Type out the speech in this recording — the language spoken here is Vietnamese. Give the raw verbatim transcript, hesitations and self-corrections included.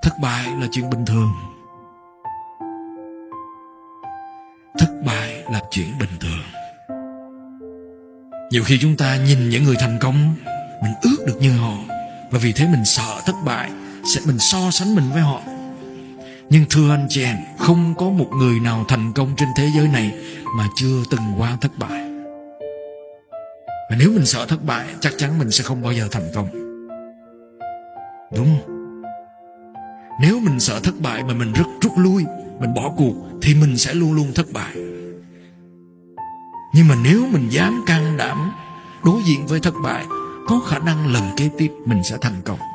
Thất bại là chuyện bình thường. Thất bại là chuyện bình thường. Nhiều khi chúng ta nhìn những người thành công, mình ước được như họ, và vì thế mình sợ thất bại, sẽ mình so sánh mình với họ. Nhưng thưa anh chị em, không có một người nào thành công trên thế giới này mà chưa từng qua thất bại. Và nếu mình sợ thất bại, chắc chắn mình sẽ không bao giờ thành công. Đúng không? Nếu mình sợ thất bại mà mình rất rút lui, mình bỏ cuộc, thì mình sẽ luôn luôn thất bại. Nhưng mà nếu mình dám can đảm đối diện với thất bại, có khả năng lần kế tiếp mình sẽ thành công.